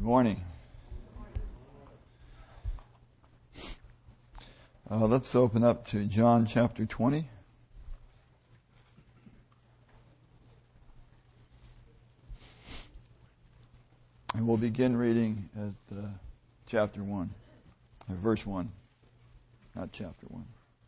Good morning. Let's open up to John chapter 20. And we'll begin reading at chapter 1, or verse 1, not chapter 1.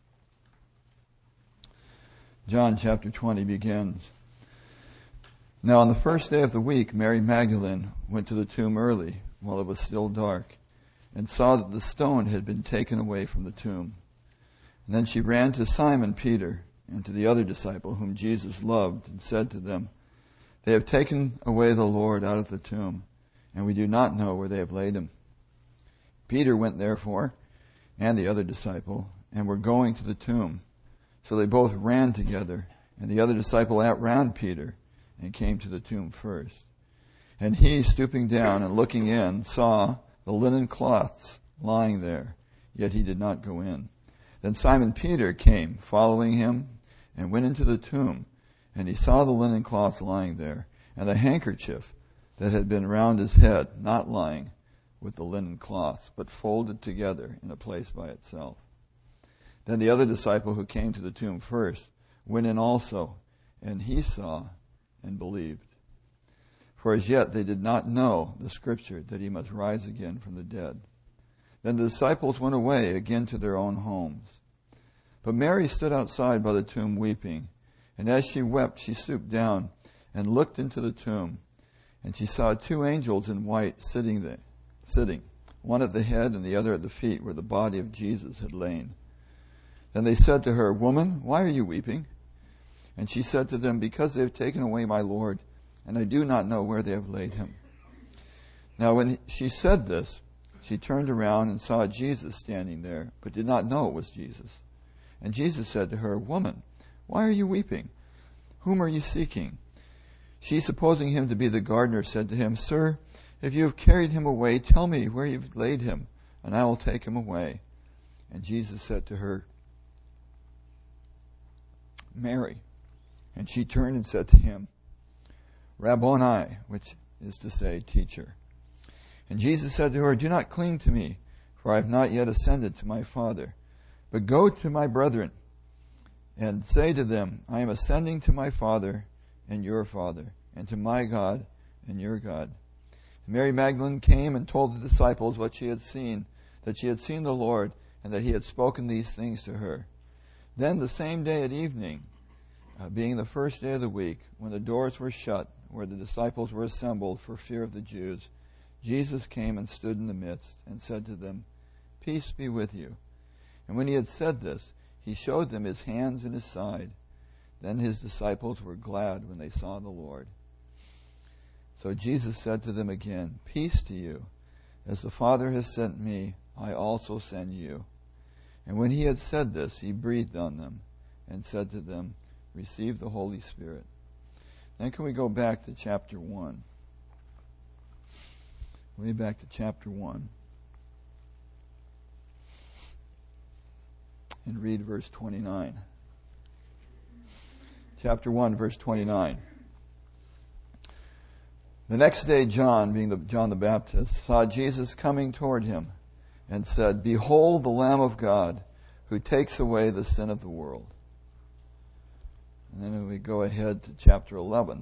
John chapter 20 begins. Now on the first day of the week, Mary Magdalene went to the tomb early, while it was still dark, and saw that the stone had been taken away from the tomb. And then she ran to Simon Peter and to the other disciple whom Jesus loved, and said to them, "They have taken away the Lord out of the tomb, and we do not know where they have laid him." Peter went therefore, and the other disciple, and were going to the tomb. So they both ran together, and the other disciple outran Peter, and came to the tomb first. And he, stooping down and looking in, saw the linen cloths lying there, yet he did not go in. Then Simon Peter came, following him, and went into the tomb, and he saw the linen cloths lying there, and the handkerchief that had been round his head, not lying with the linen cloths, but folded together in a place by itself. Then the other disciple who came to the tomb first went in also, and he saw and believed. For as yet they did not know the scripture that he must rise again from the dead. Then the disciples went away again to their own homes. But Mary stood outside by the tomb weeping, and as she wept she stooped down and looked into the tomb, and she saw two angels in white sitting, one at the head and the other at the feet where the body of Jesus had lain. Then they said to her, "Woman, why are you weeping?" And she said to them, "Because they have taken away my Lord, and I do not know where they have laid him." Now when she said this, she turned around and saw Jesus standing there, but did not know it was Jesus. And Jesus said to her, "Woman, why are you weeping? Whom are you seeking?" She, supposing him to be the gardener, said to him, "Sir, if you have carried him away, tell me where you have laid him, and I will take him away." And Jesus said to her, "Mary." And she turned and said to him, "Rabboni," which is to say, teacher. And Jesus said to her, "Do not cling to me, for I have not yet ascended to my Father. But go to my brethren and say to them, I am ascending to my Father and your Father, and to my God and your God." And Mary Magdalene came and told the disciples what she had seen, that she had seen the Lord, and that he had spoken these things to her. Then the same day at evening, being the first day of the week, when the doors were shut, where the disciples were assembled for fear of the Jews, Jesus came and stood in the midst, and said to them, "Peace be with you." And when he had said this, he showed them his hands and his side. Then his disciples were glad when they saw the Lord. So Jesus said to them again, "Peace to you. As the Father has sent me, I also send you." And when he had said this, he breathed on them, and said to them, "Receive the Holy Spirit." Then can we go back to chapter 1? Way back to chapter 1. And read verse 29. Chapter 1, verse 29. The next day John, being John the Baptist, saw Jesus coming toward him, and said, "Behold the Lamb of God, who takes away the sin of the world." And then we go ahead to chapter 11.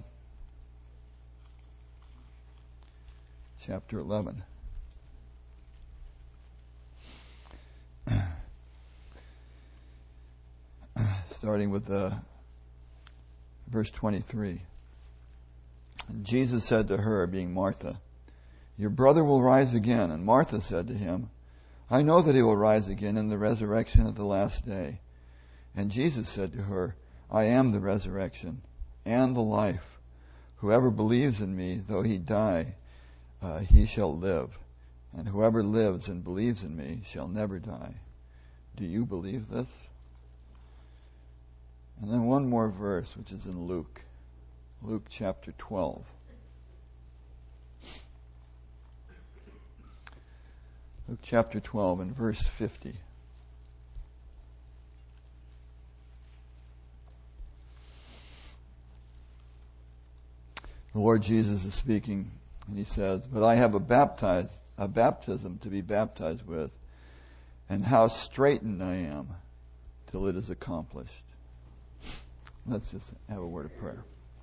Chapter 11. Starting with verse 23. And Jesus said to her, being Martha, "Your brother will rise again." And Martha said to him, "I know that he will rise again in the resurrection of the last day." And Jesus said to her, "I am the resurrection and the life. Whoever believes in me, though he die, he shall live. And whoever lives and believes in me shall never die. Do you believe this?" And then one more verse, which is in Luke. Luke chapter 12. Luke chapter 12 and verse 50. The Lord Jesus is speaking And he says, but I have a baptism to be baptized with, and how straitened I am till it is accomplished. Let's just have a word of prayer.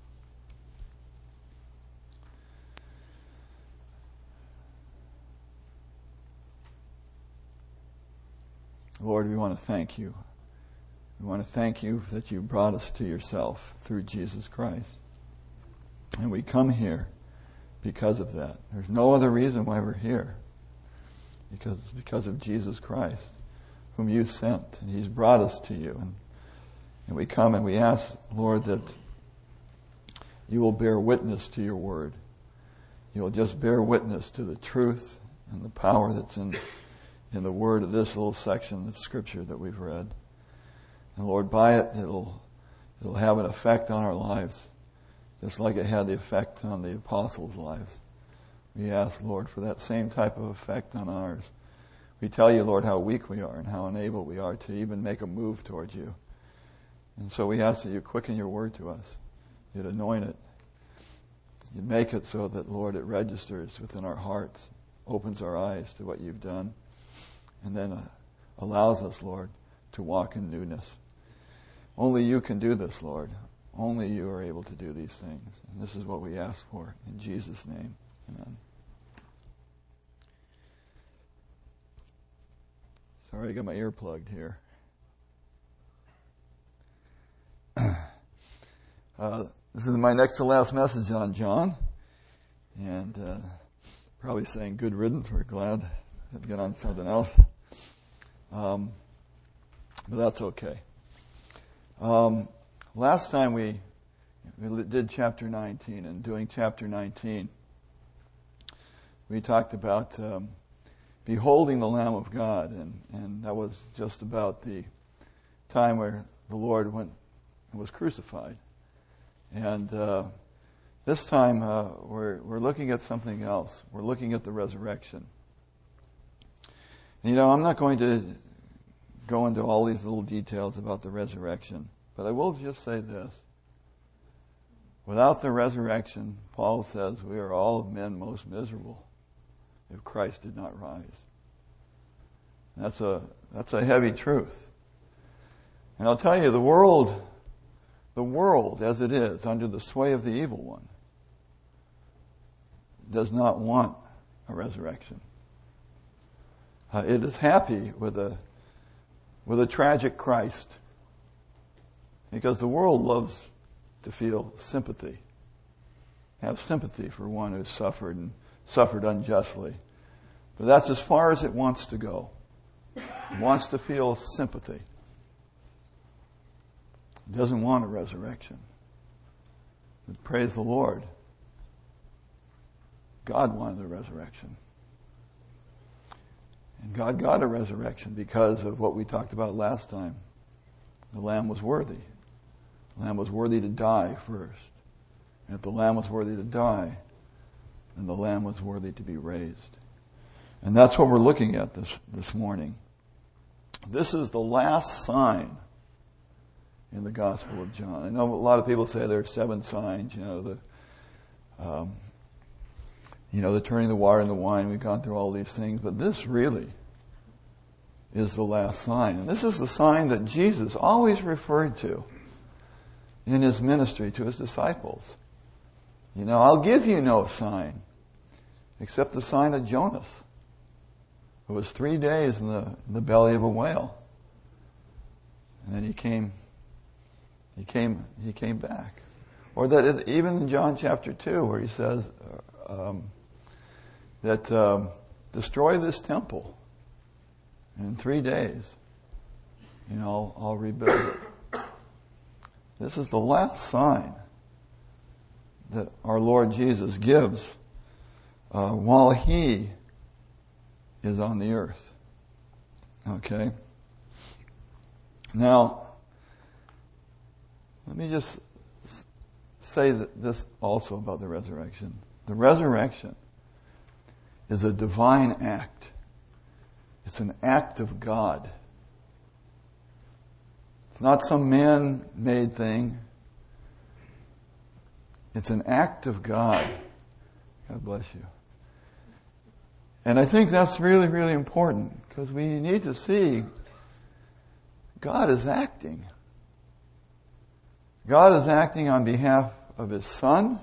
Lord, we want to thank you. We want to thank you that you brought us to yourself through Jesus Christ. And we come here because of that. There's no other reason why we're here. Because of Jesus Christ, whom you sent. And he's brought us to you. And we come and we ask, Lord, that you will bear witness to your word. You'll just bear witness to the truth and the power that's in the word of this little section of Scripture that we've read. And Lord, by it, it'll have an effect on our lives, just like it had the effect on the apostles' lives. We ask, Lord, for that same type of effect on ours. We tell you, Lord, how weak we are and how unable we are to even make a move towards you. And so we ask that you quicken your word to us. You'd anoint it. You'd make it so that, Lord, it registers within our hearts, opens our eyes to what you've done, and then allows us, Lord, to walk in newness. Only you can do this, Lord. Only you are able to do these things. And this is what we ask for. In Jesus' name, amen. Sorry, I got my ear plugged here. This is my next to last message on John. And probably saying good riddance. We're glad to get on something else. But that's okay. Last time we did chapter 19, and doing chapter 19, we talked about beholding the Lamb of God, and that was just about the time where the Lord went and was crucified. And this time we're looking at something else. We're looking at the resurrection. And, I'm not going to go into all these little details about the resurrection, but I will just say this. Without the resurrection, Paul says, we are all of men most miserable if Christ did not rise. That's a heavy truth. And I'll tell you, the world as it is, under the sway of the evil one, does not want a resurrection. It is happy with a tragic Christ, because the world loves to feel sympathy, have sympathy for one who's suffered and suffered unjustly. But that's as far as it wants to go. It wants to feel sympathy. It doesn't want a resurrection. But praise the Lord, God wanted a resurrection. And God got a resurrection because of what we talked about last time. The Lamb was worthy. The Lamb was worthy to die first. And if the Lamb was worthy to die, then the Lamb was worthy to be raised. And that's what we're looking at this morning. This is the last sign in the Gospel of John. I know a lot of people say there are 7 signs, the turning the water into wine. We've gone through all these things, but this really is the last sign. And this is the sign that Jesus always referred to in his ministry to his disciples. I'll give you no sign except the sign of Jonas, who was 3 days in the belly of a whale. And then he came back. Or that even in John chapter 2, where he says that destroy this temple, and in 3 days, I'll rebuild it. This is the last sign that our Lord Jesus gives while he is on the earth. Okay? Now, let me just say this also about the resurrection. The resurrection is a divine act. It's an act of God. It's not some man-made thing. It's an act of God. God bless you. And I think that's really, really important because we need to see God is acting. God is acting on behalf of His Son,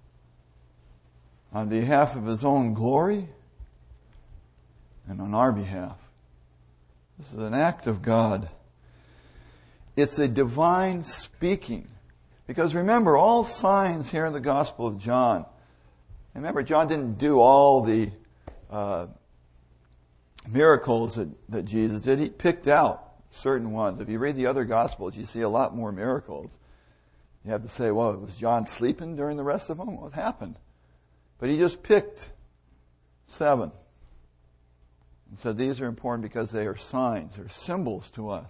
on behalf of His own glory, and on our behalf. This is an act of God. It's a divine speaking. Because remember, all signs here in the Gospel of John, remember, John didn't do all the miracles that Jesus did. He picked out certain ones. If you read the other Gospels, you see a lot more miracles. You have to say, well, was John sleeping during the rest of them? What happened? But he just picked 7. And said these are important because they are signs, they're symbols to us.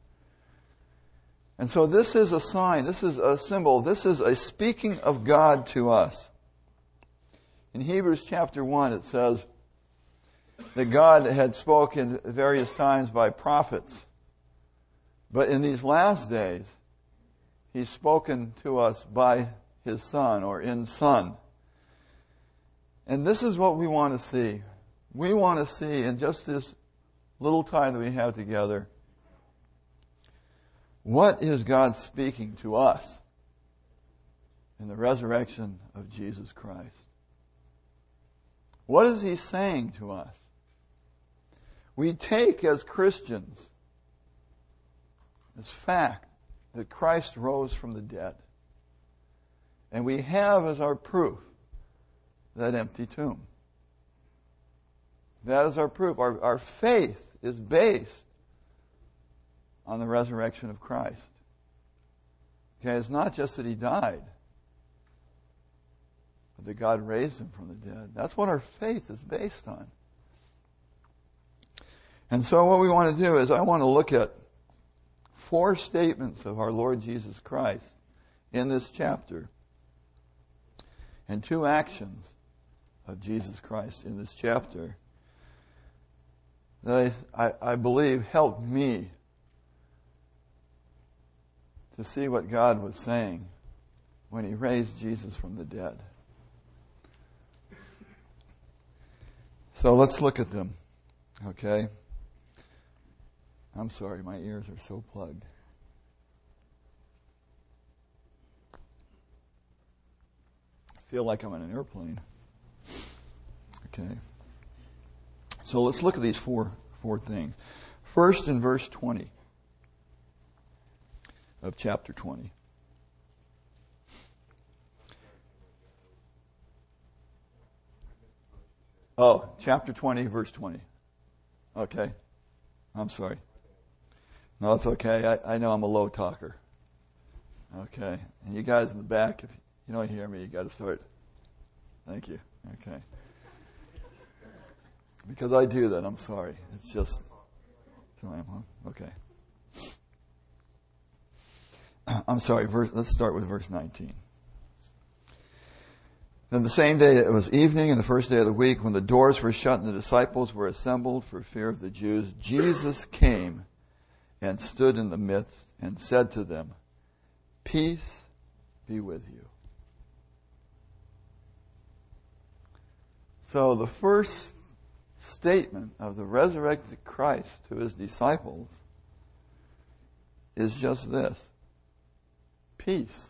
And so this is a sign, this is a symbol, this is a speaking of God to us. In Hebrews chapter 1 it says that God had spoken various times by prophets. But in these last days, He's spoken to us by His Son, or in Son. And this is what we want to see. We want to see in just this little time that we have together, what is God speaking to us in the resurrection of Jesus Christ? What is He saying to us? We take as Christians this fact that Christ rose from the dead. And we have as our proof that empty tomb. That is our proof. Our faith is based on the resurrection of Christ. Okay, it's not just that He died, but that God raised Him from the dead. That's what our faith is based on. And so what we want to do is I want to look at 4 statements of our Lord Jesus Christ in this chapter and 2 actions of Jesus Christ in this chapter that I believe helped me to see what God was saying when He raised Jesus from the dead. So let's look at them, okay? I'm sorry, my ears are so plugged. I feel like I'm in an airplane. Okay. So let's look at these four things. First, in verse 20 of chapter 20. Oh, chapter 20, verse 20. Okay. I'm sorry. No, it's okay. I know I'm a low talker. Okay. And you guys in the back, if you don't hear me, you got to start. Thank you. Okay. Because I do that, I'm sorry. It's just who I am, huh? Okay. I'm sorry. Let's start with verse 19. Then the same day it was evening, and the first day of the week, when the doors were shut and the disciples were assembled for fear of the Jews, Jesus came and stood in the midst and said to them, "Peace be with you." So the first statement of the resurrected Christ to His disciples is just this: peace.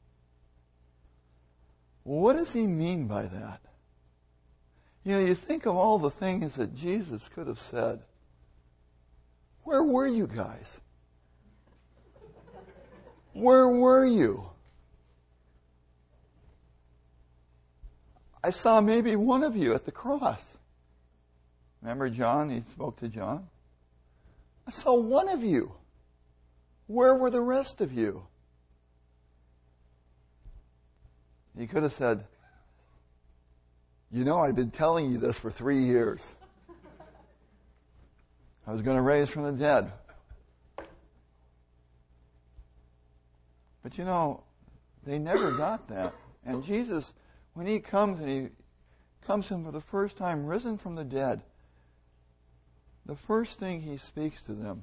What does He mean by that? You know, you think of all the things that Jesus could have said. Where were you guys? Where were you? I saw maybe one of you at the cross. Remember John? He spoke to John. I saw one of you. Where were the rest of you? He could have said, "You know, I've been telling you this for 3 years. I was going to raise from the dead." But you know, they never got that. And Jesus, when He comes and He comes to them for the first time, risen from the dead, the first thing He speaks to them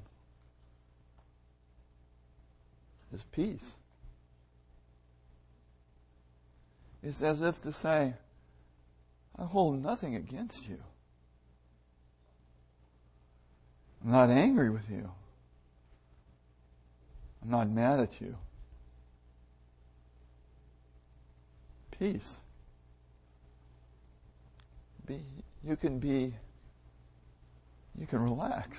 is peace. It's as if to say, I hold nothing against you. I'm not angry with you. I'm not mad at you. Peace. You can relax.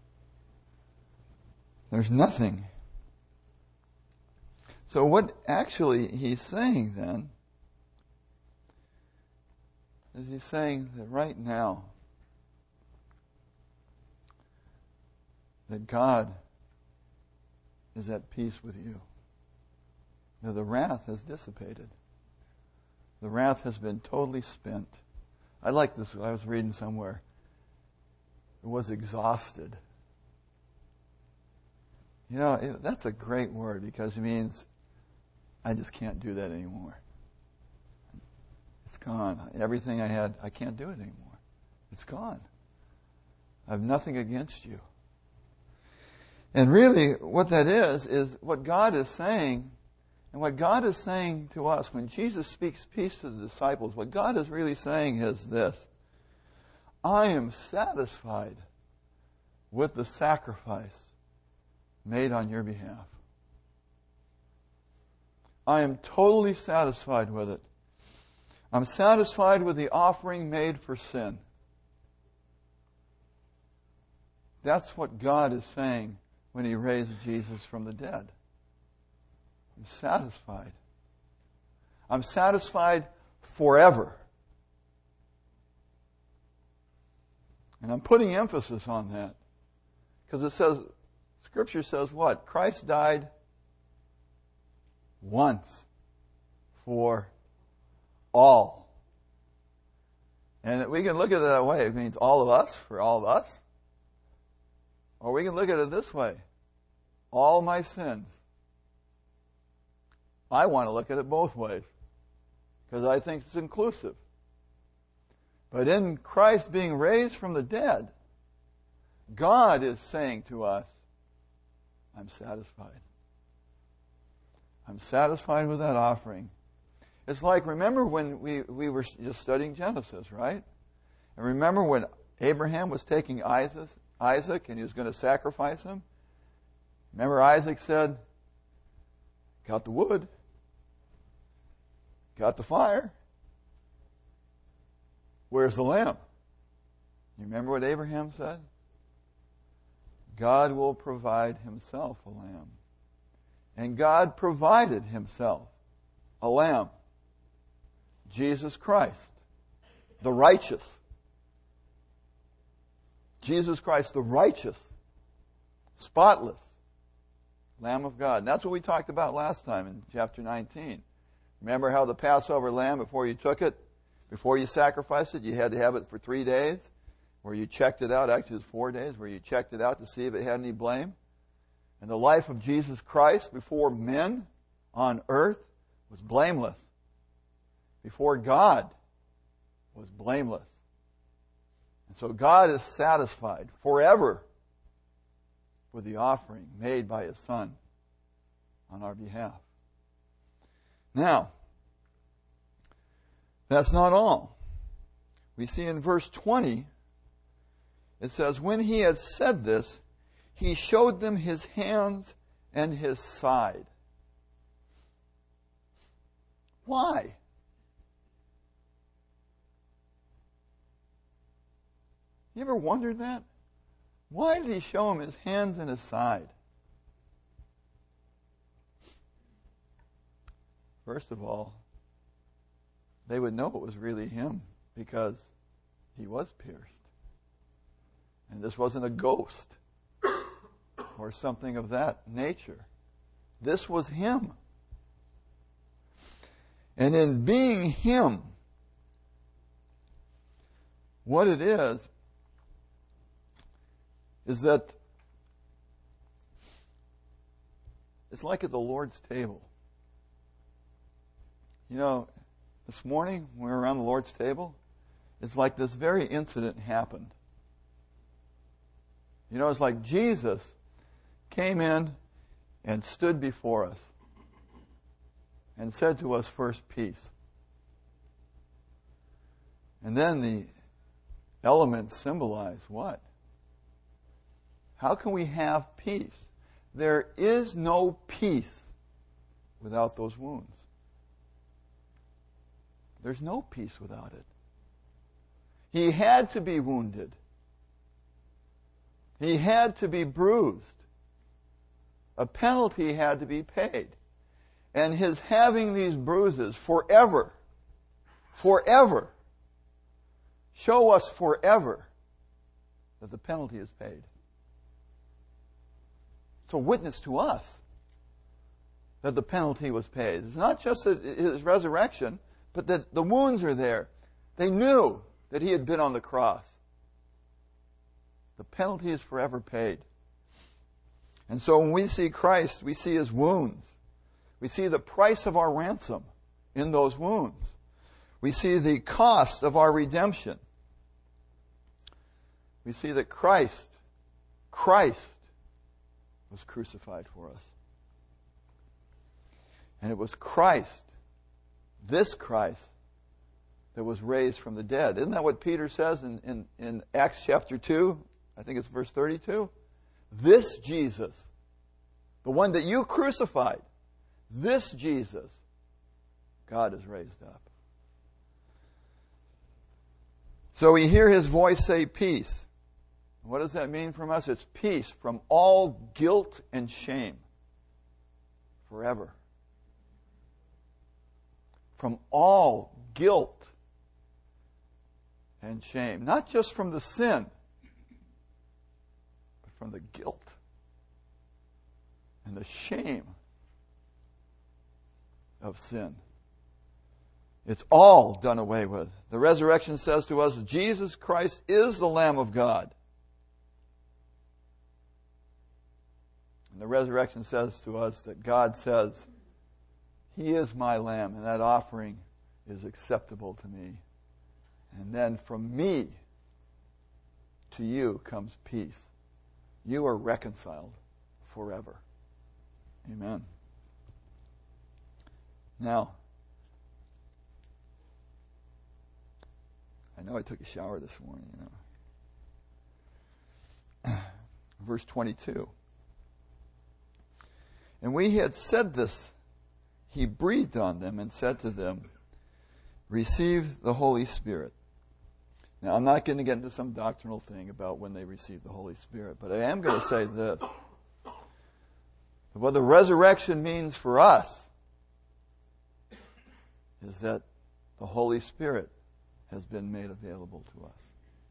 There's nothing. So what actually he's saying then is he's saying that right now that God is at peace with you. That the wrath has dissipated. The wrath has been totally spent. I like this. I was reading somewhere. It was exhausted. You know, that's a great word because it means I just can't do that anymore. It's gone. Everything I had, I can't do it anymore. It's gone. I have nothing against you. And really, what that is what God is saying, and what God is saying to us when Jesus speaks peace to the disciples, what God is really saying is this: I am satisfied with the sacrifice made on your behalf. I am totally satisfied with it. I'm satisfied with the offering made for sin. That's what God is saying when He raised Jesus from the dead. I'm satisfied. I'm satisfied forever. And I'm putting emphasis on that. Because it says, Scripture says what? Christ died once for all. And we can look at it that way. It means all of us, for all of us. Or we can look at it this way: all my sins. I want to look at it both ways because I think it's inclusive. But in Christ being raised from the dead, God is saying to us, I'm satisfied. I'm satisfied with that offering. It's like, remember when we were just studying Genesis, right? And remember when Abraham was taking Isaac and he was going to sacrifice him? Remember Isaac said, got the wood, got the fire, where's the lamb? You remember what Abraham said? God will provide Himself a lamb. And God provided Himself a lamb. Jesus Christ, the righteous. Jesus Christ, the righteous, spotless Lamb of God. And that's what we talked about last time in chapter 19. Remember how the Passover lamb, before you took it, before you sacrificed it, you had to have it for 3 days, where you checked it out. Actually, it was 4 days, where you checked it out to see if it had any blame. And the life of Jesus Christ before men on earth was blameless. Before God was blameless. And so God is satisfied forever with the offering made by His Son on our behalf. Now, that's not all. We see in verse 20, it says, when He had said this, He showed them His hands and His side. Why? You ever wondered that? Why did He show them His hands and His side? First of all, they would know it was really Him because He was pierced. And this wasn't a ghost or something of that nature. This was Him. And in being Him, what it is that it's like at the Lord's table. You know, this morning when we were around the Lord's table, it's like this very incident happened. You know, it's like Jesus came in and stood before us and said to us first, peace. And then the elements symbolize what? How can we have peace? There is no peace without those wounds. There's no peace without it. He had to be wounded. He had to be bruised. A penalty had to be paid. And his having these bruises forever, show us forever that the penalty is paid. It's a witness to us that the penalty was paid. It's not just his resurrection, but that the wounds are there. They knew that he had been on the cross. The penalty is forever paid. And so when we see Christ, we see his wounds. We see the price of our ransom in those wounds. We see the cost of our redemption. We see that Christ was crucified for us. And it was Christ, this Christ, that was raised from the dead. Isn't that what Peter says in Acts chapter 2? I think it's verse 32. This Jesus, the one that you crucified, this Jesus, God has raised up. So we hear his voice say peace. What does that mean from us? It's peace from all guilt and shame forever. From all guilt and shame. Not just from the sin, but from the guilt and the shame of sin. It's all done away with. The resurrection says to us, Jesus Christ is the Lamb of God. And the resurrection says to us that God says, He is my Lamb, and that offering is acceptable to me. And then from me to you comes peace. You are reconciled forever. Amen. Now, I know I took a shower this morning, Verse 22. And when he had said this, he breathed on them and said to them, receive the Holy Spirit. Now, I'm not going to get into some doctrinal thing about when they receive the Holy Spirit, but I am going to say this. What the resurrection means for us is that the Holy Spirit has been made available to us.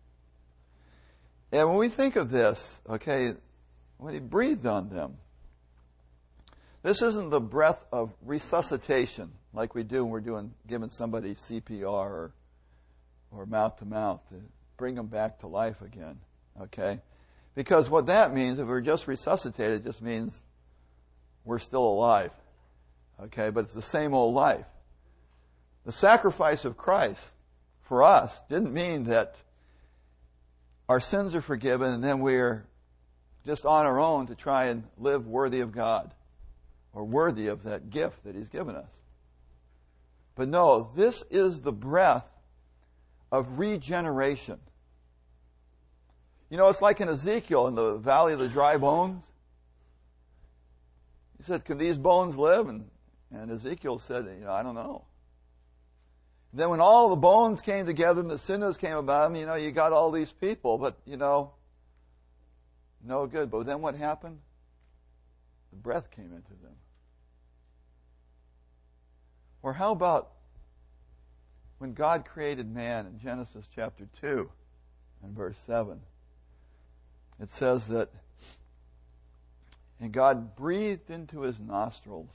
And when we think of this, when he breathed on them, this isn't the breath of resuscitation like we do when we're giving somebody CPR or mouth to mouth to bring them back to life again. Because what that means, if we're just resuscitated, it just means we're still alive. But it's the same old life. The sacrifice of Christ for us didn't mean that our sins are forgiven and then we're just on our own to try and live worthy of God or worthy of that gift that He's given us. But no, this is the breath of regeneration. It's like in Ezekiel in the valley of the dry bones. He said, can these bones live? And Ezekiel said, I don't know. Then when all the bones came together and the sinners came about them, you got all these people, but, no good. But then what happened? The breath came into them. Or how about when God created man in Genesis chapter 2 and verse 7? It says that, and God breathed into his nostrils.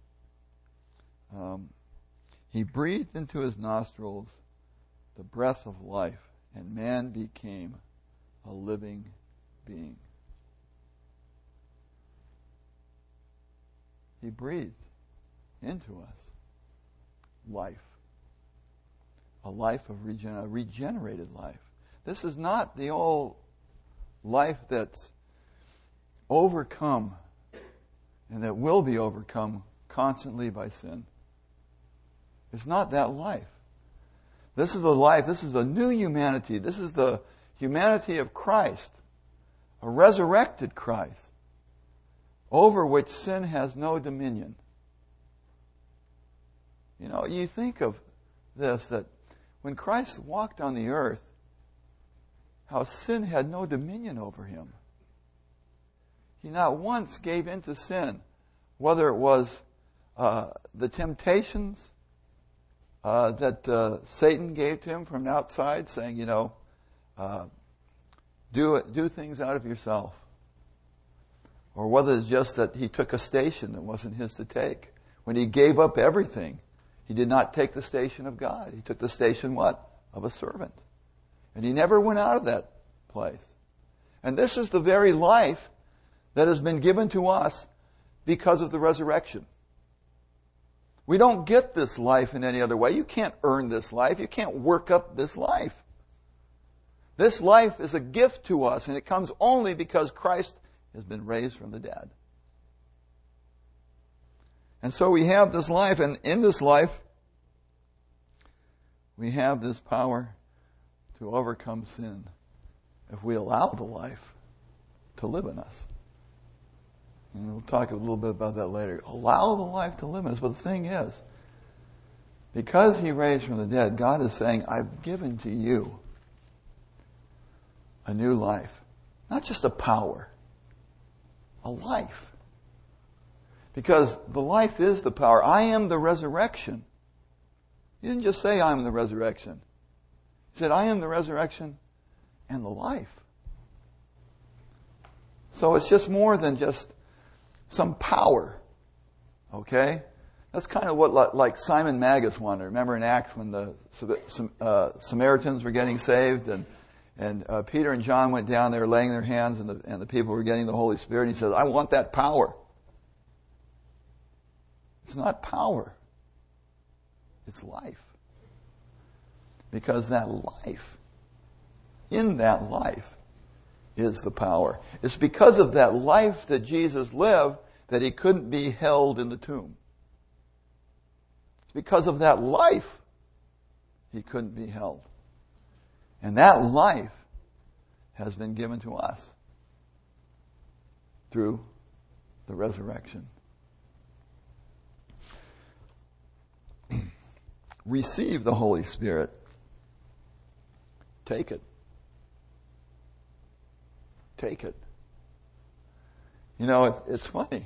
He breathed into his nostrils the breath of life, and man became a living being. He breathed into us life. A life of a regenerated life. This is not the old life that's overcome and that will be overcome constantly by sin. It's not that life. This is the life. This is the new humanity. This is the humanity of Christ, a resurrected Christ, over which sin has no dominion. You know, you think of this, that when Christ walked on the earth, how sin had no dominion over him. He not once gave in to sin, whether it was the temptations that Satan gave to him from outside, saying, do things out of yourself. Or whether it's just that he took a station that wasn't his to take. When he gave up everything, he did not take the station of God. He took the station, what? Of a servant. And he never went out of that place. And this is the very life that has been given to us because of the resurrection. We don't get this life in any other way. You can't earn this life. You can't work up this life. This life is a gift to us, and it comes only because Christ has been raised from the dead. And so we have this life, and in this life, we have this power to overcome sin if we allow the life to live in us. And we'll talk a little bit about that later. Allow the life to live in us. But the thing is, because he raised from the dead, God is saying, I've given to you a new life. Not just a power, a life. Because the life is the power. I am the resurrection. He didn't just say, I am the resurrection. He said, I am the resurrection and the life. So it's just more than just some power. Okay? That's kind of what like Simon Magus wanted. Remember in Acts when the Samaritans were getting saved and Peter and John went down, they were laying their hands and the people were getting the Holy Spirit. And he says, I want that power. It's not power. It's life. Because that life, in that life, is the power. It's because of that life that Jesus lived that he couldn't be held in the tomb. It's because of that life he couldn't be held. And that life has been given to us through the resurrection. Receive the Holy Spirit. Take it. Take it. You know, it's funny.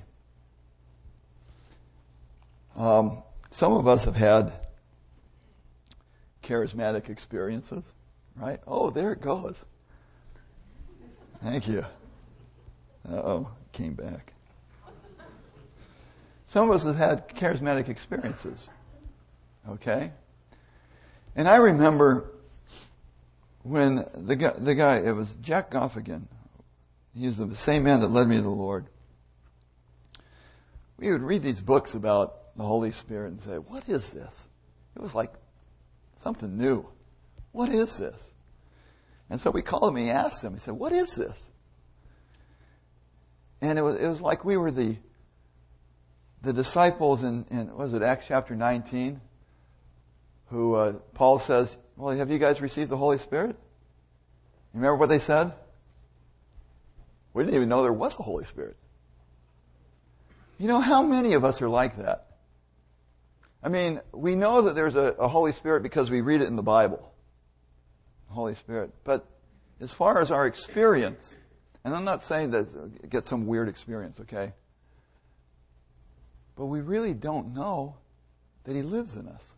Some of us have had charismatic experiences, right? Oh, there it goes. Thank you. Uh-oh, it came back. Some of us have had charismatic experiences. Okay? And I remember when the guy, it was Jack Goffigan. He's the same man that led me to the Lord. We would read these books about the Holy Spirit and say, what is this? It was like something new. What is this? And so we called him and he asked him, he said, what is this? And it was like we were the disciples in was it Acts chapter 19? Who Paul says, well, have you guys received the Holy Spirit? You remember what they said? We didn't even know there was a Holy Spirit. You know, how many of us are like that? I mean, we know that there's a Holy Spirit because we read it in the Bible. Holy Spirit. But as far as our experience, and I'm not saying that get some weird experience, okay? But we really don't know that he lives in us.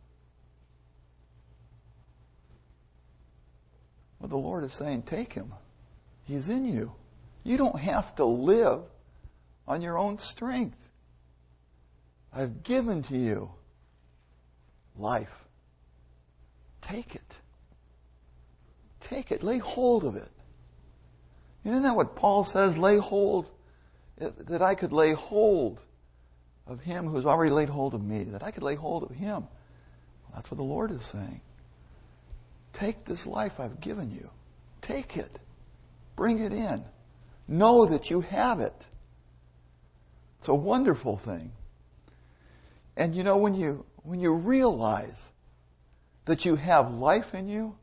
Well, the Lord is saying, take him. He's in you. You don't have to live on your own strength. I've given to you life. Take it. Take it. Lay hold of it. Isn't that what Paul says? Lay hold, that I could lay hold of him who's already laid hold of me, that I could lay hold of him. Well, that's what the Lord is saying. Take this life I've given you. Take it. Bring it in. Know that you have it. It's a wonderful thing. And you know, when you realize that you have life in you?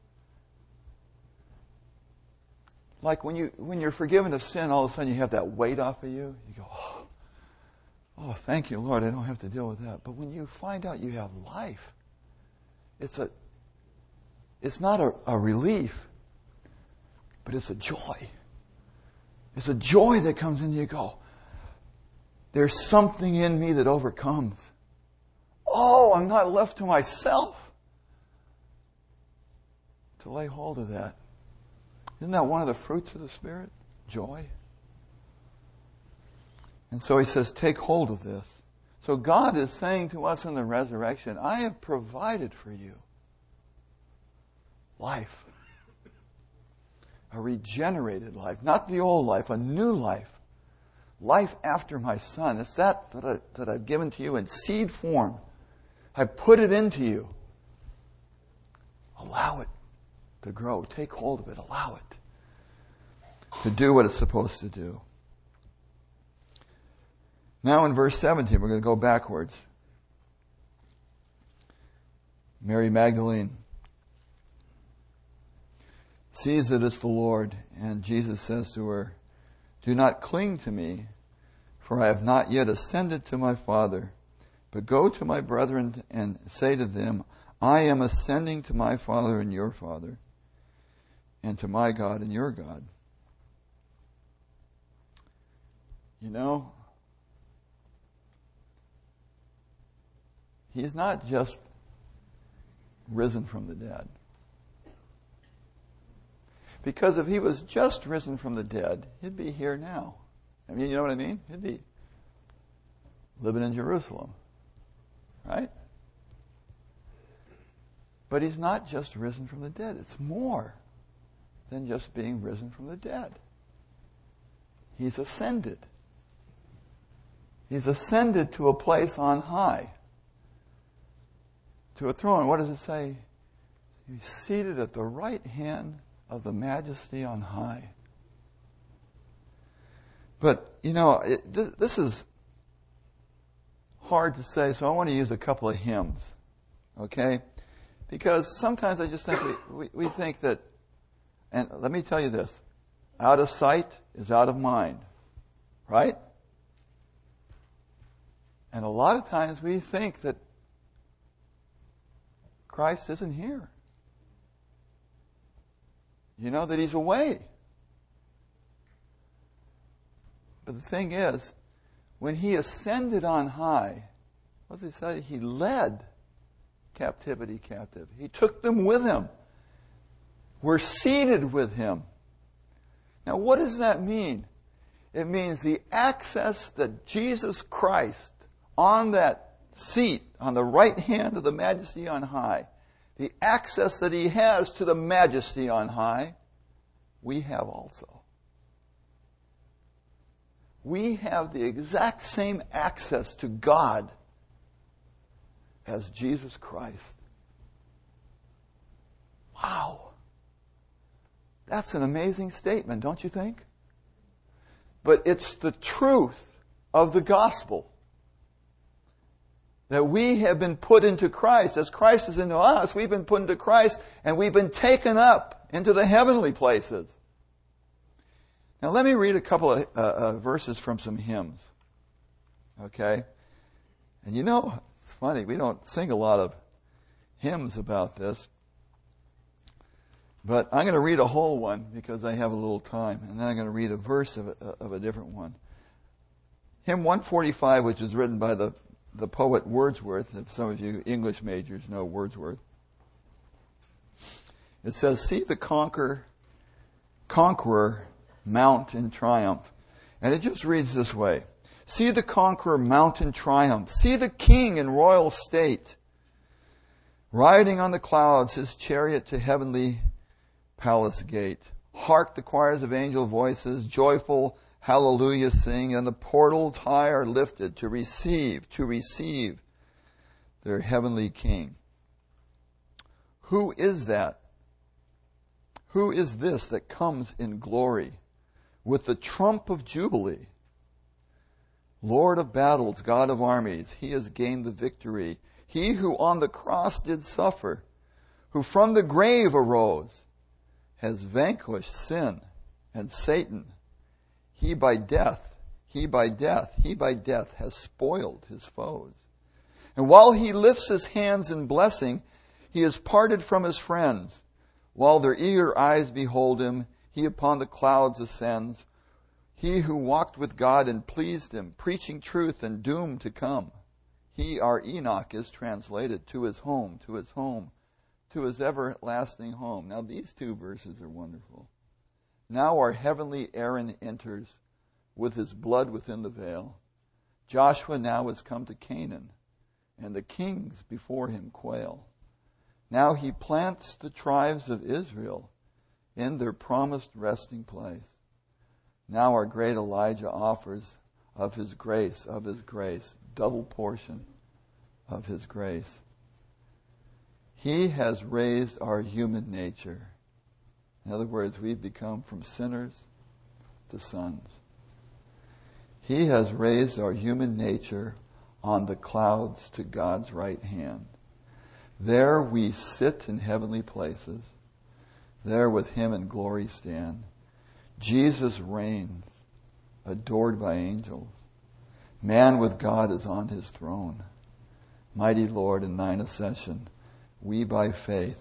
Like when you're forgiven of sin, all of a sudden you have that weight off of you. You go, oh, thank you, Lord, I don't have to deal with that. But when you find out you have life, it's not a relief, but it's a joy. It's a joy that comes in you. Go, there's something in me that overcomes. Oh, I'm not left to myself. To lay hold of that. Isn't that one of the fruits of the Spirit? Joy. And so he says, take hold of this. So God is saying to us in the resurrection, I have provided for you life. A regenerated life. Not the old life, a new life. Life after my Son. It's that I've given to you in seed form. I put it into you. Allow it to grow. Take hold of it. Allow it to do what it's supposed to do. Now in verse 17, we're going to go backwards. Mary Magdalene sees that it's the Lord, and Jesus says to her, do not cling to me, for I have not yet ascended to my Father, but go to my brethren and say to them, I am ascending to my Father and your Father, and to my God and your God. You know, He's not just risen from the dead. Because if He was just risen from the dead, He'd be here now. I mean, you know what I mean? He'd be living in Jerusalem. Right? But He's not just risen from the dead. It's more than just being risen from the dead. He's ascended. He's ascended to a place on high. To a throne. What does it say? He's seated at the right hand of the Majesty on high. But, you know, this is hard to say, so I want to use a couple of hymns. Okay? Because sometimes I just think we think that, and let me tell you this, out of sight is out of mind. Right? And a lot of times we think that Christ isn't here. You know, that He's away. But the thing is, when He ascended on high, what does He say? He led captivity captive. He took them with Him. We're seated with Him. Now, what does that mean? It means the access that Jesus Christ, on that seat, on the right hand of the Majesty on high, the access that He has to the Majesty on high, we have also. We have the exact same access to God as Jesus Christ. Wow. That's an amazing statement, don't you think? But it's the truth of the gospel. That we have been put into Christ. As Christ is into us, we've been put into Christ and we've been taken up into the heavenly places. Now let me read a couple of verses from some hymns. Okay? And you know, it's funny, we don't sing a lot of hymns about this. But I'm going to read a whole one because I have a little time. And then I'm going to read a verse of a different one. Hymn 145, which is written by the poet Wordsworth, if some of you English majors know Wordsworth. It says, see the conqueror mount in triumph. And it just reads this way. See the conqueror mount in triumph. See the king in royal state. Riding on the clouds, his chariot to heavenly palace gate. Hark the choirs of angel voices, joyful hallelujah sing, and the portals high are lifted to receive their heavenly King. Who is that? Who is this that comes in glory with the trump of jubilee? Lord of battles, God of armies, He has gained the victory. He who on the cross did suffer, who from the grave arose, has vanquished sin and Satan. He by death has spoiled his foes. And while he lifts his hands in blessing, he is parted from his friends. While their eager eyes behold him, he upon the clouds ascends. He who walked with God and pleased him, preaching truth and doomed to come. He, our Enoch, is translated to his home, to his everlasting home. Now these two verses are wonderful. Now our heavenly Aaron enters with his blood within the veil. Joshua now has come to Canaan, and the kings before him quail. Now he plants the tribes of Israel in their promised resting place. Now our great Elijah offers of his grace, double portion of his grace. He has raised our human nature. In other words, we've become from sinners to sons. He has raised our human nature on the clouds to God's right hand. There we sit in heavenly places. There with him in glory stand. Jesus reigns, adored by angels. Man with God is on his throne. Mighty Lord, in thine accession, we by faith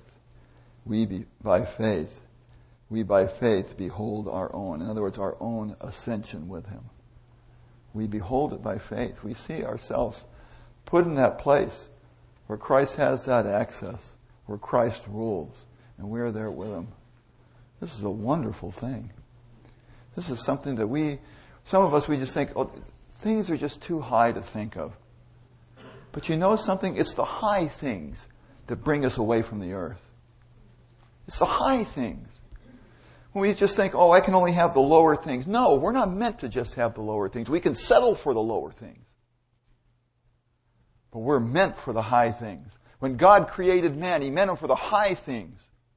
behold our own. In other words, our own ascension with him. We behold it by faith. We see ourselves put in that place where Christ has that access, where Christ rules, and we're there with him. This is a wonderful thing. This is something that some of us, we just think, things are just too high to think of. But you know something? It's the high things that bring us away from the earth. It's the high things. When we just think, I can only have the lower things. No, we're not meant to just have the lower things. We can settle for the lower things. But we're meant for the high things. When God created man, he meant him for the high things.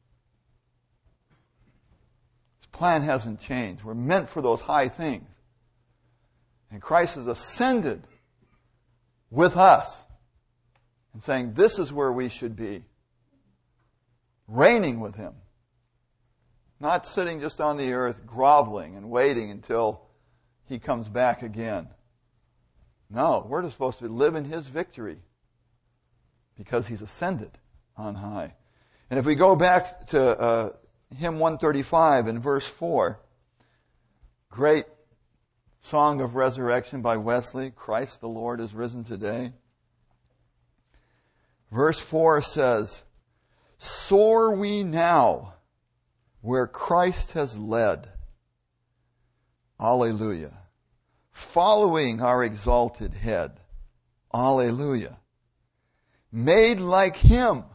His plan hasn't changed. We're meant for those high things. And Christ has ascended with us and saying, this is where we should be. Reigning with him. Not sitting just on the earth groveling and waiting until he comes back again. No, we're just supposed to live in his victory because he's ascended on high. And if we go back to hymn 135 in verse 4, great song of resurrection by Wesley, Christ the Lord is risen today. Verse 4 says, soar we now where Christ has led. Alleluia. Following our exalted head. Alleluia. Made like him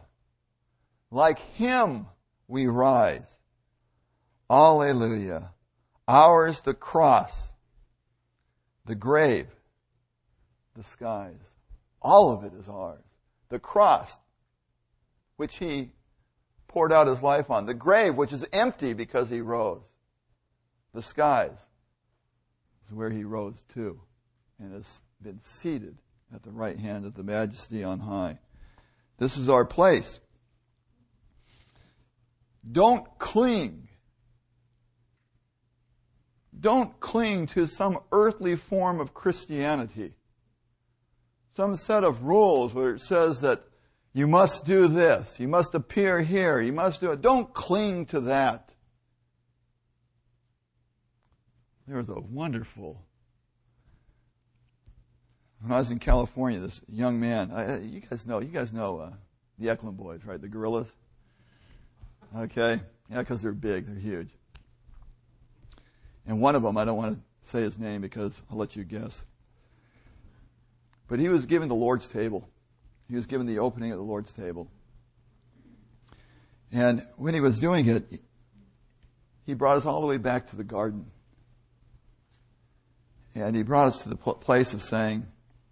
we rise. Alleluia. Ours the cross, the grave, the skies. All of it is ours. The cross, which he poured out his life on. The grave, which is empty because he rose. The skies is where he rose to and has been seated at the right hand of the Majesty on high. This is our place. Don't cling. Don't cling to some earthly form of Christianity. Some set of rules where it says that you must do this. You must appear here. You must do it. Don't cling to that. There was a wonderful... When I was in California, this young man... You guys know the Eklund Boys, right? The Gorillas. Okay? Yeah, because they're big. They're huge. And one of them, I don't want to say his name because I'll let you guess. But he was given the Lord's table. He was given the opening of the Lord's table. And when he was doing it, he brought us all the way back to the garden. And he brought us to the place of saying,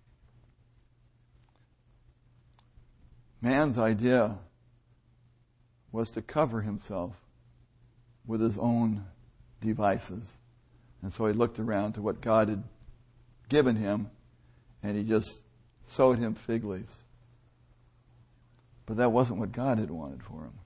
man's idea was to cover himself with his own devices. And so he looked around to what God had given him, and he just sewed him fig leaves. But that wasn't what God had wanted for him.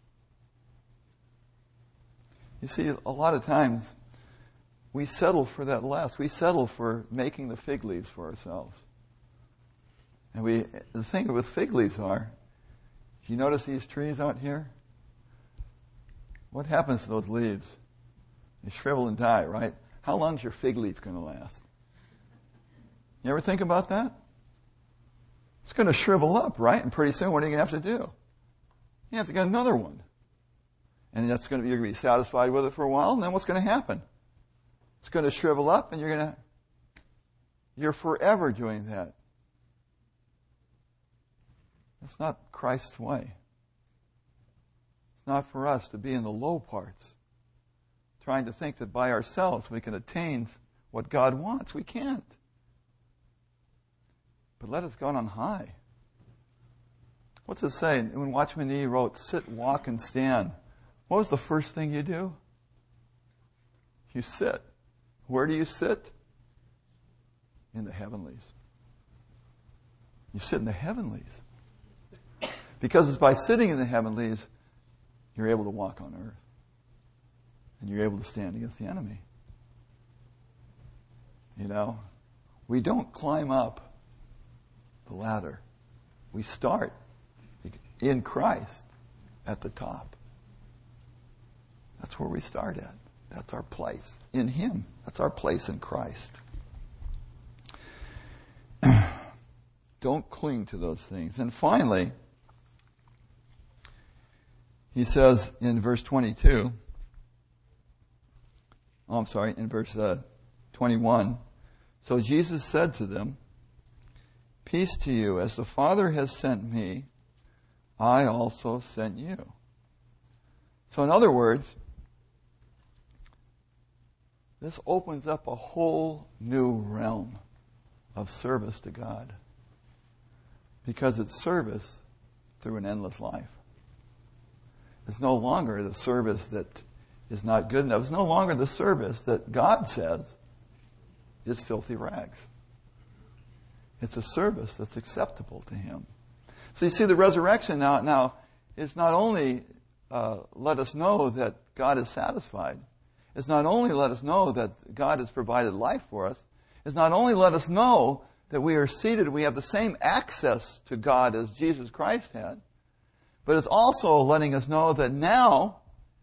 You see, a lot of times we settle for that less. We settle for making the fig leaves for ourselves. And the thing with fig leaves are, you notice these trees out here? What happens to those leaves? They shrivel and die, right? How long is your fig leaf going to last? You ever think about that? It's going to shrivel up, right? And pretty soon, what are you going to have to do? You have to get another one. And you're going to be satisfied with it for a while, and then what's going to happen? It's going to shrivel up, and you're forever doing that. That's not Christ's way. It's not for us to be in the low parts, trying to think that by ourselves we can attain what God wants. We can't. But let us go on high. What's it say? When Watchman Nee wrote, sit, walk, and stand, what was the first thing you do? You sit. Where do you sit? In the heavenlies. You sit in the heavenlies. Because it's by sitting in the heavenlies, you're able to walk on earth. And you're able to stand against the enemy. You know, we don't climb up the ladder. We start in Christ at the top. That's where we start at. That's our place in Him. That's our place in Christ. Don't cling to those things. And finally, he says in verse 22, in verse 21, so Jesus said to them, peace to you, as the Father has sent me, I also sent you. So in other words, this opens up a whole new realm of service to God. Because it's service through an endless life. It's no longer the service that is not good enough. It's no longer the service that God says is filthy rags. It's a service that's acceptable to Him. So you see, the resurrection now is not only let us know that God is satisfied. It's not only let us know that God has provided life for us. It's not only let us know that we are seated, we have the same access to God as Jesus Christ had, but it's also letting us know that now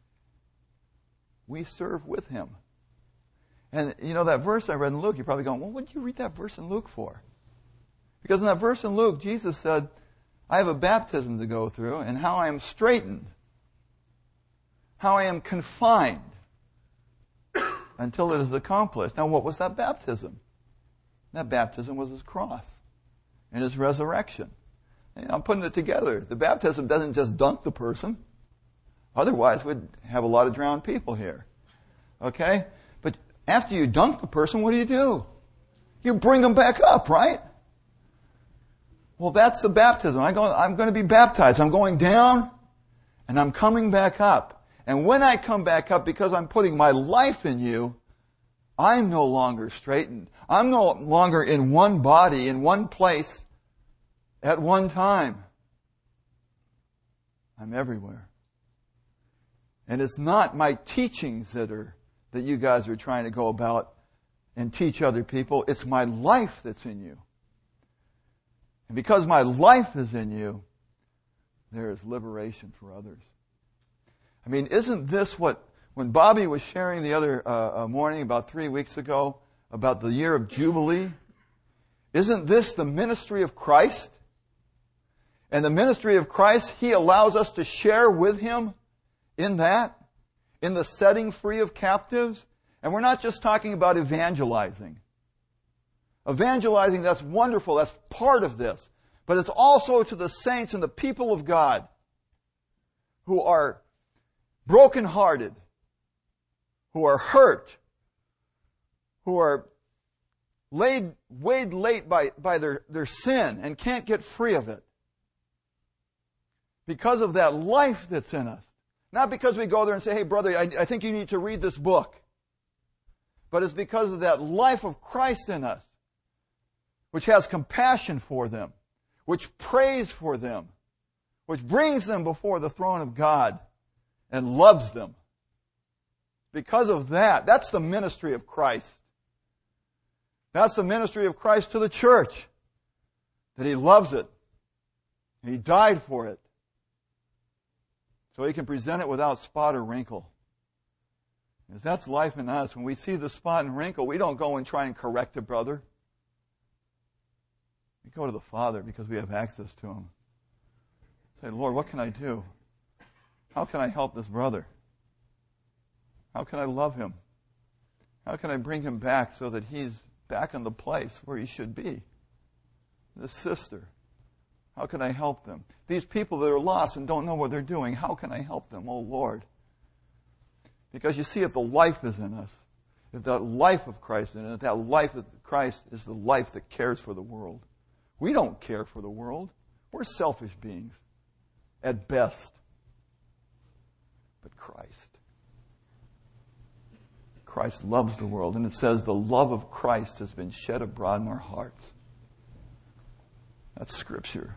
we serve with Him. And you know that verse I read in Luke, you're probably going, well, what did you read that verse in Luke for? Because in that verse in Luke, Jesus said, I have a baptism to go through, and how I am straitened, how I am confined until it is accomplished. Now, what was that baptism? That baptism was His cross and His resurrection. And I'm putting it together. The baptism doesn't just dunk the person. Otherwise, we'd have a lot of drowned people here. Okay? But after you dunk the person, what do? You bring them back up, right? Well, that's the baptism. I'm going to be baptized. I'm going down and I'm coming back up. And when I come back up, because I'm putting my life in you, I'm no longer straitened. I'm no longer in one body, in one place, at one time. I'm everywhere. And it's not my teachings that you guys are trying to go about and teach other people. It's my life that's in you. And because my life is in you, there is liberation for others. I mean, isn't this what, when Bobby was sharing the other morning, about 3 weeks ago, about the year of Jubilee, isn't this the ministry of Christ? And the ministry of Christ, He allows us to share with Him in that, in the setting free of captives. And we're not just talking about evangelizing. Evangelizing, that's wonderful, that's part of this. But it's also to the saints and the people of God who are brokenhearted, who are hurt, who are weighed late by their sin and can't get free of it. Because of that life that's in us. Not because we go there and say, hey brother, I think you need to read this book. But it's because of that life of Christ in us, which has compassion for them, which prays for them, which brings them before the throne of God and loves them. Because of that, that's the ministry of Christ. That's the ministry of Christ to the church. That He loves it. He died for it. So He can present it without spot or wrinkle. Because that's life in us. When we see the spot and wrinkle, we don't go and try and correct a brother. We go to the Father because we have access to Him. Say, Lord, what can I do? How can I help this brother? How can I love him? How can I bring him back so that he's back in the place where he should be? This sister, how can I help them? These people that are lost and don't know what they're doing, how can I help them? Oh, Lord. Because you see, if the life is in us, if that life of Christ is in it, if that life of Christ is the life that cares for the world. We don't care for the world. We're selfish beings, at best. But Christ loves the world. And it says the love of Christ has been shed abroad in our hearts. That's Scripture.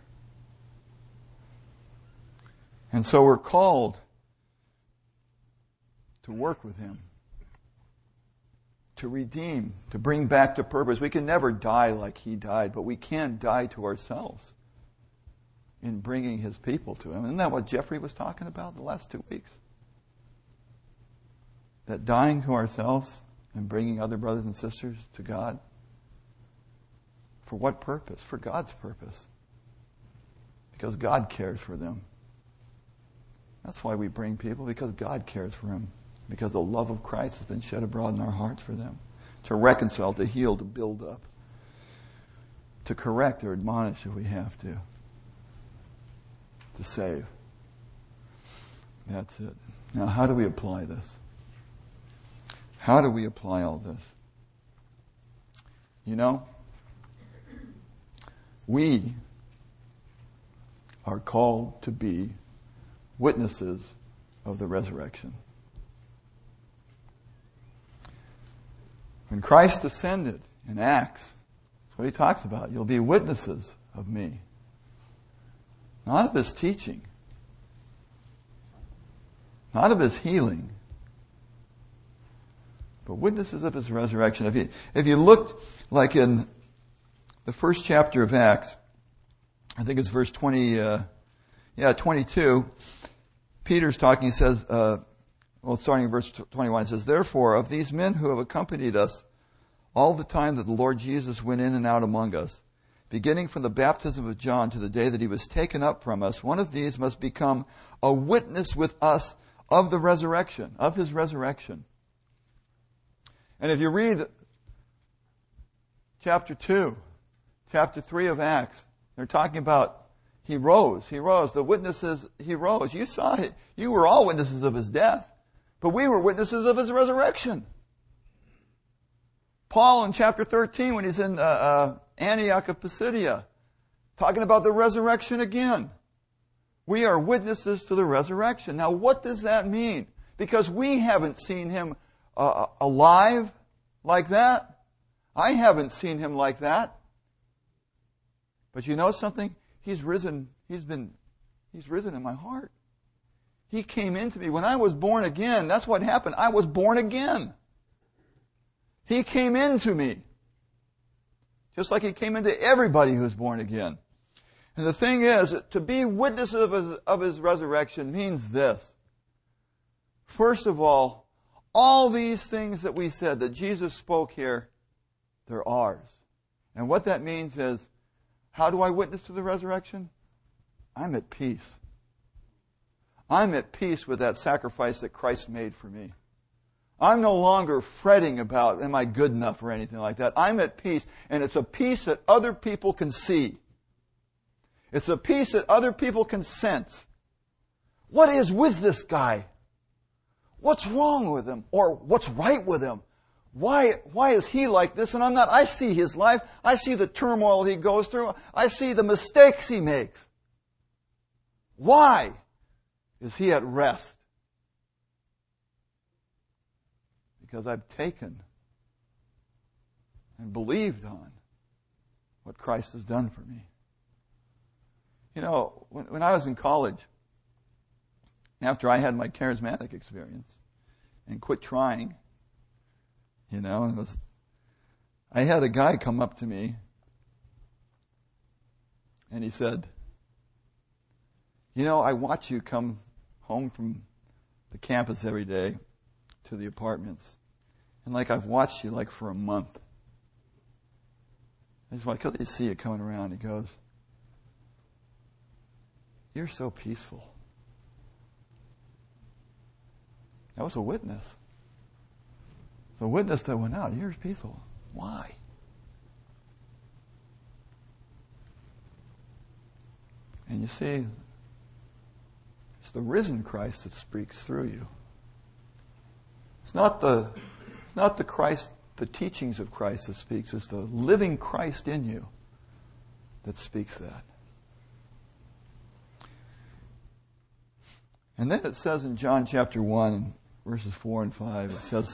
And so we're called to work with Him, to redeem, to bring back to purpose. We can never die like He died, but we can die to ourselves in bringing His people to Him. Isn't that what Jeffrey was talking about the last 2 weeks? That dying to ourselves and bringing other brothers and sisters to God. For what purpose? For God's purpose. Because God cares for them. That's why we bring people, because God cares for them. Because the love of Christ has been shed abroad in our hearts for them. To reconcile, to heal, to build up. To correct or admonish if we have to. To save. That's it. Now, how do we apply this? How do we apply all this? You know, we are called to be witnesses of the resurrection. When Christ ascended in Acts, that's what He talks about. You'll be witnesses of me. Not of His teaching. Not of His healing. But witnesses of His resurrection. If you looked like in the first chapter of Acts, I think it's verse 22, Peter's talking, he says, starting in verse 21, it says, "Therefore, of these men who have accompanied us all the time that the Lord Jesus went in and out among us, beginning from the baptism of John to the day that He was taken up from us, one of these must become a witness with us of the resurrection, of His resurrection." And if you read chapter 2, chapter 3 of Acts, they're talking about He rose. He rose. The witnesses, He rose. You saw it. You were all witnesses of His death. But we were witnesses of His resurrection. Paul in chapter 13, when he's in Antioch of Pisidia, talking about the resurrection again. We are witnesses to the resurrection. Now, what does that mean? Because we haven't seen Him alive like that. I haven't seen Him like that. But you know something? He's risen. He's risen in my heart. He came into me. When I was born again, that's what happened. I was born again. He came into me. Just like He came into everybody who's born again. And the thing is, to be witnesses of His resurrection means this. First of all these things that we said, that Jesus spoke here, they're ours. And what that means is, how do I witness to the resurrection? I'm at peace. I'm at peace with that sacrifice that Christ made for me. I'm no longer fretting about, am I good enough or anything like that. I'm at peace, and it's a peace that other people can see. It's a peace that other people can sense. What is with this guy? What's wrong with him? Or what's right with him? Why is he like this and I'm not? I see his life. I see the turmoil he goes through. I see the mistakes he makes. Why is he at rest? Because I've taken and believed on what Christ has done for me. You know, when I was in college, after I had my charismatic experience and quit trying, you know, I had a guy come up to me and he said, you know, I watch you come home from the campus every day to the apartments. And like I've watched you like for a month. I just want to see you coming around. He goes, you're so peaceful. That was a witness. The witness that went out, you're peaceful. Why? And you see, it's the risen Christ that speaks through you. It's not the Christ, the teachings of Christ that speaks. It's the living Christ in you that speaks that. And then it says in John chapter 1, verses 4 and 5, it says,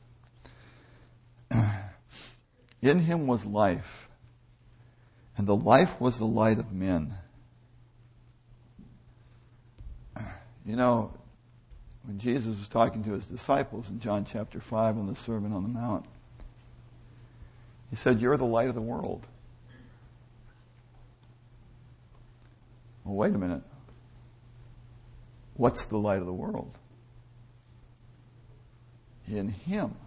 in him was life, and the life was the light of men. You know, when Jesus was talking to his disciples in John chapter 5 on the Sermon on the Mount, he said, you're the light of the world. Well, wait a minute. What's the light of the world? In him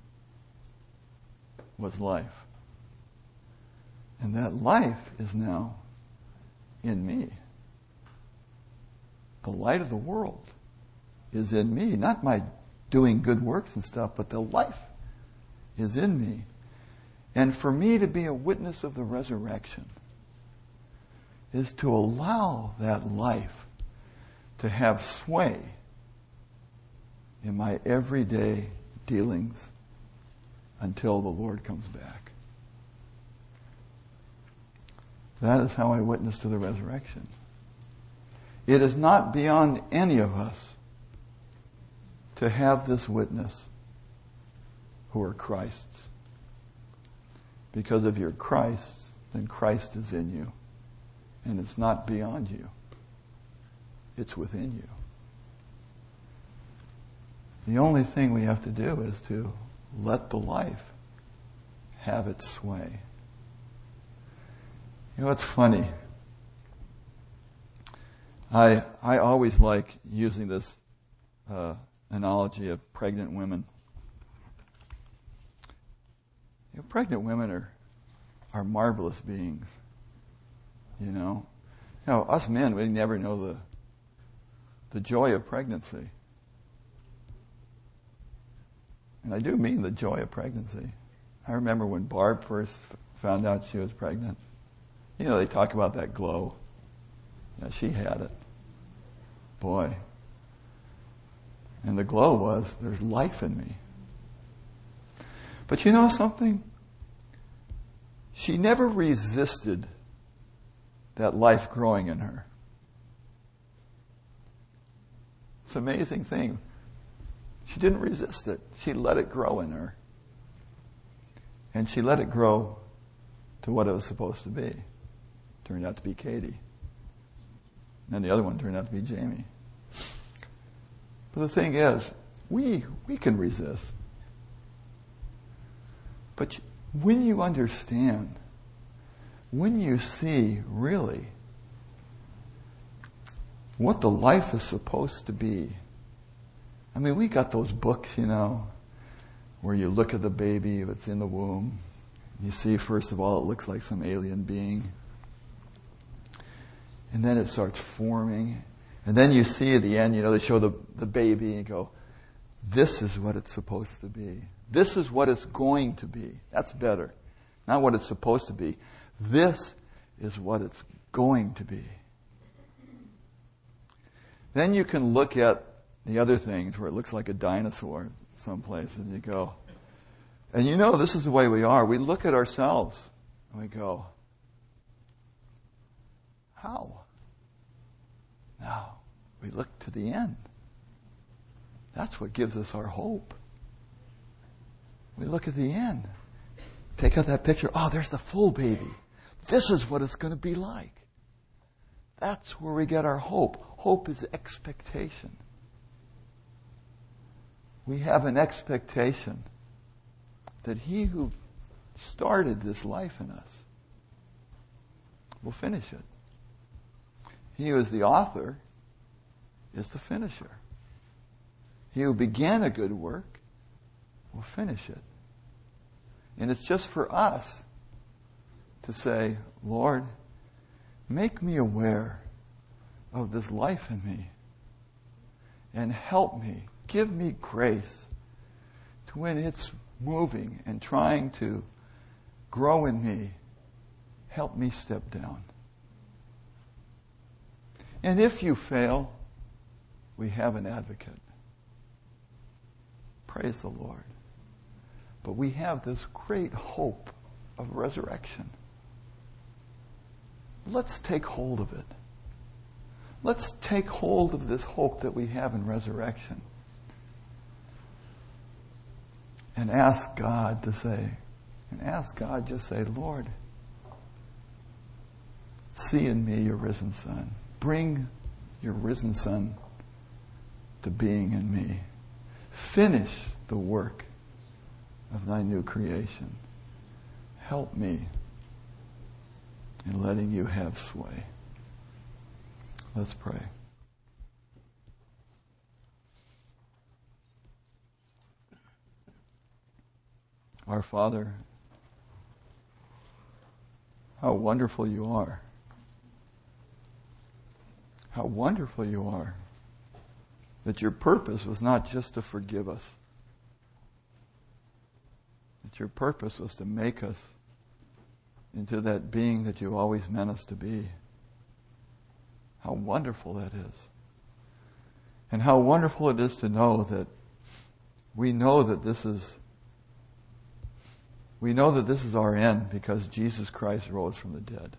was life. And that life is now in me. The light of the world is in me. Not my doing good works and stuff, but the life is in me. And for me to be a witness of the resurrection is to allow that life to have sway in my everyday dealings until the Lord comes back. That is how I witness to the resurrection. It is not beyond any of us to have this witness who are Christ's. Because if you're Christ's, then Christ is in you. And it's not beyond you. It's within you. The only thing we have to do is to let the life have its sway. You know, it's funny. I always like using this analogy of pregnant women. You know, pregnant women are marvelous beings. You know, us men, we never know the joy of pregnancy. And I do mean the joy of pregnancy. I remember when Barb first found out she was pregnant. You know, they talk about that glow. Yeah, she had it. Boy. And the glow was, there's life in me. But you know something? She never resisted that life growing in her. It's an amazing thing. She didn't resist it. She let it grow in her. And she let it grow to what it was supposed to be. Turned out to be Katie. And the other one turned out to be Jamie. But the thing is, we can resist. But when you understand, when you see really what the life is supposed to be. I mean, we got those books, you know, where you look at the baby that's in the womb. You see, first of all, it looks like some alien being. And then it starts forming. And then you see at the end, you know, they show the baby and go, this is what it's supposed to be. This is what it's going to be. That's better. Not what it's supposed to be. This is what it's going to be. Then you can look at the other things where it looks like a dinosaur someplace and you go, and you know this is the way we are. We look at ourselves and we go, how? No, we look to the end. That's what gives us our hope. We look at the end. Take out that picture. Oh, there's the full baby. This is what it's going to be like. That's where we get our hope. Hope is expectation. We have an expectation that He who started this life in us will finish it. He who is the author is the finisher. He who began a good work will finish it. And it's just for us to say, Lord, make me aware of this life in me and help me, give me grace to when it's moving and trying to grow in me, help me step down. And if you fail, we have an advocate. Praise the Lord. But we have this great hope of resurrection. Let's take hold of it. Let's take hold of this hope that we have in resurrection. And ask God to say, Lord, see in me your risen Son. Bring your risen Son to being in me. Finish the work of thy new creation. Help me in letting you have sway. Let's pray. Our Father, how wonderful you are. How wonderful you are. That your purpose was not just to forgive us. That your purpose was to make us into that being that you always meant us to be. How wonderful that is. And how wonderful it is to know that we know that this is our end because Jesus Christ rose from the dead.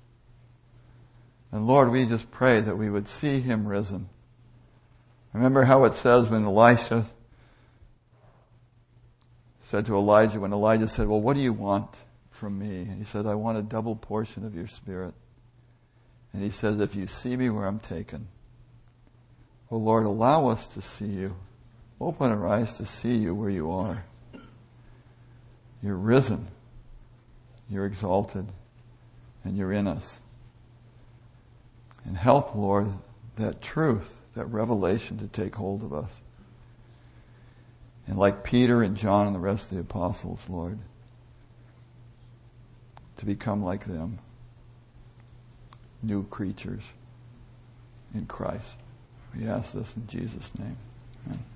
And Lord, we just pray that we would see Him risen. Remember how it says when Elisha said to Elijah, when Elijah said, well, what do you want from me? And he said, I want a double portion of your Spirit. And he says, if you see me where I'm taken, oh Lord, allow us to see you. Open our eyes to see you where you are. You're risen. You're exalted. And you're in us. And help, Lord, that truth, that revelation to take hold of us. And like Peter and John and the rest of the apostles, Lord, to become like them. New creatures in Christ. We ask this in Jesus' name. Amen.